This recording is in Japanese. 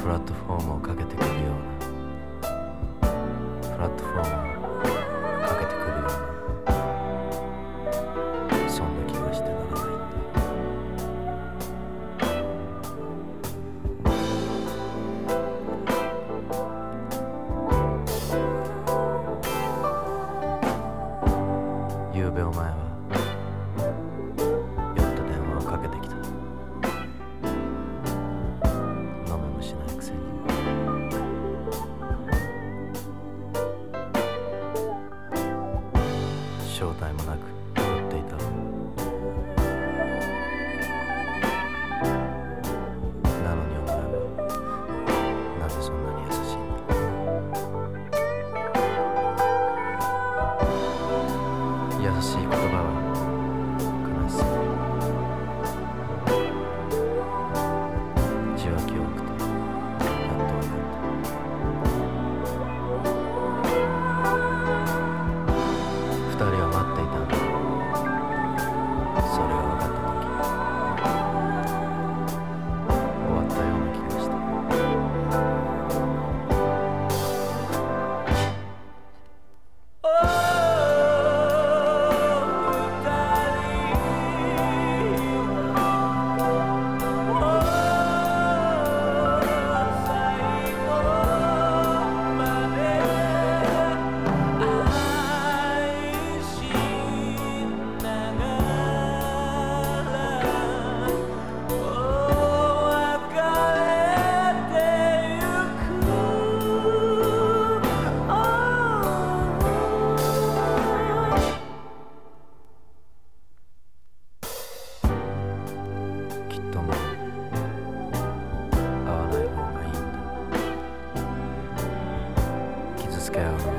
ラットフォームをかけてくるようなプラットフォームをかけてくるようなそんな気がしてならないんだ。夕べお前は酔った電話をかけてきた。飲めもしないくせに。正体もなく酔っていた。なのにお前はなぜそんなに優しいんだ。優しい言葉は悲しさ。受話器を置くとやっと分かった。二人は待っていたんだ。それが分かった時終わったような気がした。きっともう会わない方がいいんだ。傷つけ合うのは